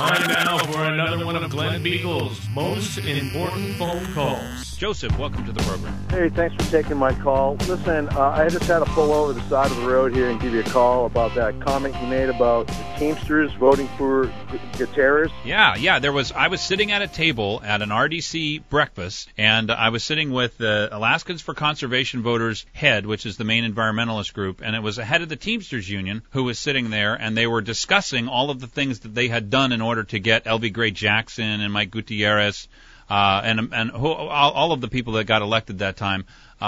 Time now for another one of Glenn Beagle's most important phone calls. Joseph, welcome to the program. Hey, thanks for taking my call. Listen, I just had to pull over the side of the road here and give you a call about that comment you made about the Teamsters voting for Gutierrez. Yeah. I was sitting at a table at an RDC breakfast, and I was sitting with the Alaskans for Conservation Voters head, which is the main environmentalist group, and it was the head of the Teamsters Union who was sitting there, and they were discussing all of the things that they had done in order to get Elvie Gray Jackson and Mike Gutierrez all of the people that got elected that time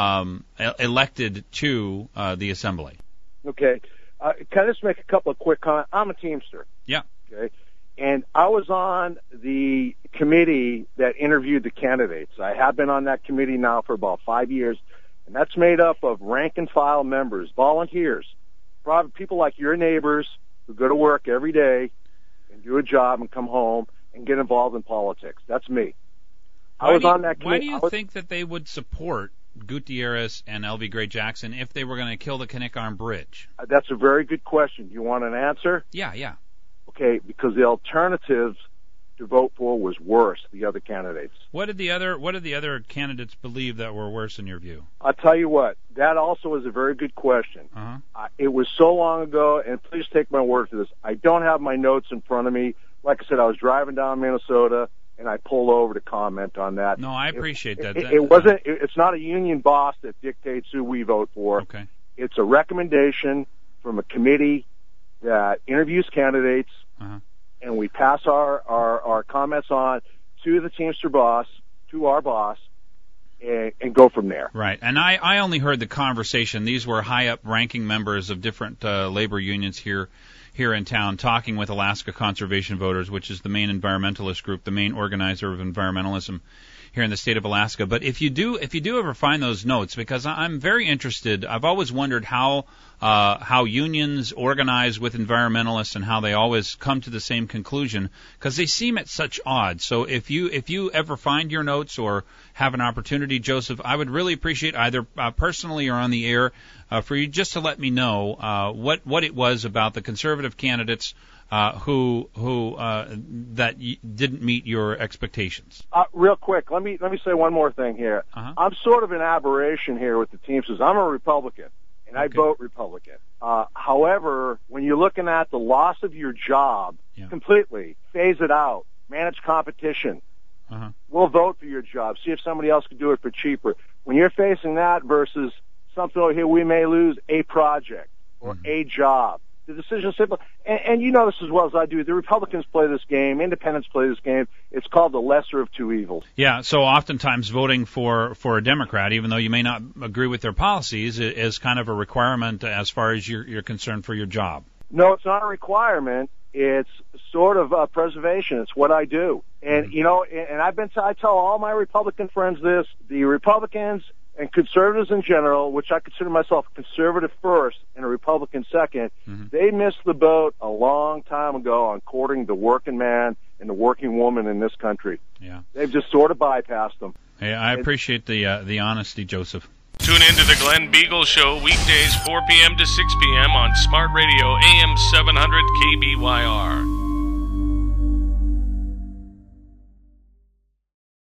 elected to the assembly. Okay. Can I just make a couple of quick comments? I'm a Teamster. Yeah. Okay. And I was on the committee that interviewed the candidates. I have been on that committee now for about 5 years, and that's made up of rank-and-file members, volunteers, probably people like your neighbors who go to work every day and do a job and come home and get involved in politics. That's me. Why do you think that they would support Gutierrez and Elvie Gray Jackson if they were going to kill the Kinnickarn Bridge? That's a very good question. Do you want an answer? Yeah. Okay, because the alternatives to vote for was worse, the other candidates. What did the other candidates believe that were worse in your view? I'll tell you what, that also is a very good question. Uh-huh. It was so long ago, and please take my word for this, I don't have my notes in front of me. Like I said, I was driving down Minnesota, and I pulled over to comment on that. No, I appreciate that. It's not a union boss that dictates who we vote for. Okay. It's a recommendation from a committee that interviews candidates, uh-huh, and we pass our comments on to the Teamster boss, to our boss, and go from there. Right. And I only heard the conversation. These were high-up ranking members of different labor unions here in town talking with Alaska Conservation Voters, which is the main environmentalist group, the main organizer of environmentalism here in the state of Alaska. But if you do ever find those notes, because I'm very interested, I've always wondered how unions organize with environmentalists and how they always come to the same conclusion, because they seem at such odds. So if you ever find your notes or have an opportunity, Joseph, I would really appreciate either personally or on the air for you just to let me know what it was about the conservative candidates who didn't meet your expectations. Real quick, let me say one more thing here. Uh-huh. I'm sort of an aberration here with the Teamsters. I'm a Republican, and I Okay. vote Republican. However, when you're looking at the loss of your job completely, phase it out, manage competition. Uh-huh. We'll vote for your job. See if somebody else can do it for cheaper. When you're facing that versus something over here, we may lose a project or a job. The decision is simple. And you know this as well as I do. The Republicans play this game. Independents play this game. It's called the lesser of two evils. Yeah, so oftentimes voting for a Democrat, even though you may not agree with their policies, is kind of a requirement as far as you're concerned for your job. No, it's not a requirement. It's sort of preservation. It's what I do. And, you know, and I tell all my Republican friends this, the Republicans and conservatives in general, which I consider myself a conservative first and a Republican second, they missed the boat a long time ago on courting the working man and the working woman in this country. Yeah. They've just sort of bypassed them. Hey, I appreciate the honesty, Joseph. Tune in to the Glenn Beagle Show weekdays 4 p.m. to 6 p.m. on Smart Radio AM 700 KBYR.